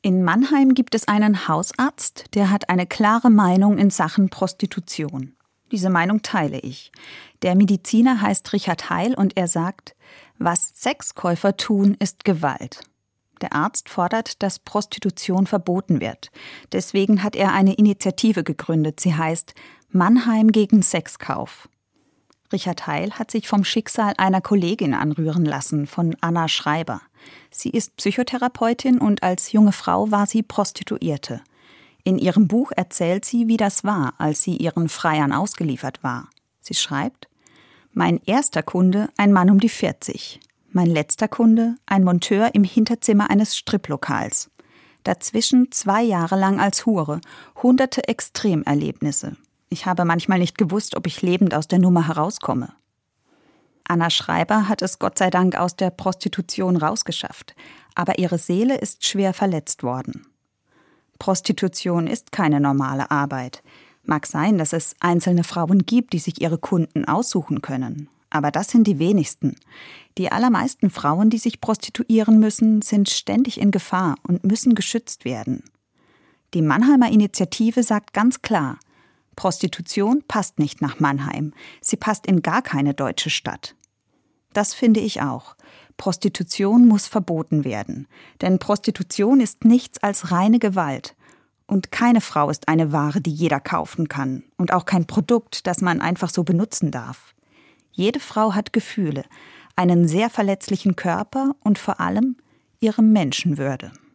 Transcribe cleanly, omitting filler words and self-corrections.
In Mannheim gibt es einen Hausarzt, der hat eine klare Meinung in Sachen Prostitution. Diese Meinung teile ich. Der Mediziner heißt Richard Heil und er sagt, was Sexkäufer tun, ist Gewalt. Der Arzt fordert, dass Prostitution verboten wird. Deswegen hat er eine Initiative gegründet. Sie heißt Mannheim gegen Sexkauf. Richard Heil hat sich vom Schicksal einer Kollegin anrühren lassen, von Anna Schreiber. Sie ist Psychotherapeutin und als junge Frau war sie Prostituierte. In ihrem Buch erzählt sie, wie das war, als sie ihren Freiern ausgeliefert war. Sie schreibt: Mein erster Kunde, ein Mann um die 40. Mein letzter Kunde, ein Monteur im Hinterzimmer eines Striplokals. Dazwischen 2 Jahre lang als Hure, hunderte Extremerlebnisse. Ich habe manchmal nicht gewusst, ob ich lebend aus der Nummer herauskomme. Anna Schreiber hat es Gott sei Dank aus der Prostitution rausgeschafft, aber ihre Seele ist schwer verletzt worden. Prostitution ist keine normale Arbeit. Mag sein, dass es einzelne Frauen gibt, die sich ihre Kunden aussuchen können. Aber das sind die wenigsten. Die allermeisten Frauen, die sich prostituieren müssen, sind ständig in Gefahr und müssen geschützt werden. Die Mannheimer Initiative sagt ganz klar, Prostitution passt nicht nach Mannheim. Sie passt in gar keine deutsche Stadt. Das finde ich auch. Prostitution muss verboten werden. Denn Prostitution ist nichts als reine Gewalt. Und keine Frau ist eine Ware, die jeder kaufen kann. Und auch kein Produkt, das man einfach so benutzen darf. Jede Frau hat Gefühle, einen sehr verletzlichen Körper und vor allem ihre Menschenwürde.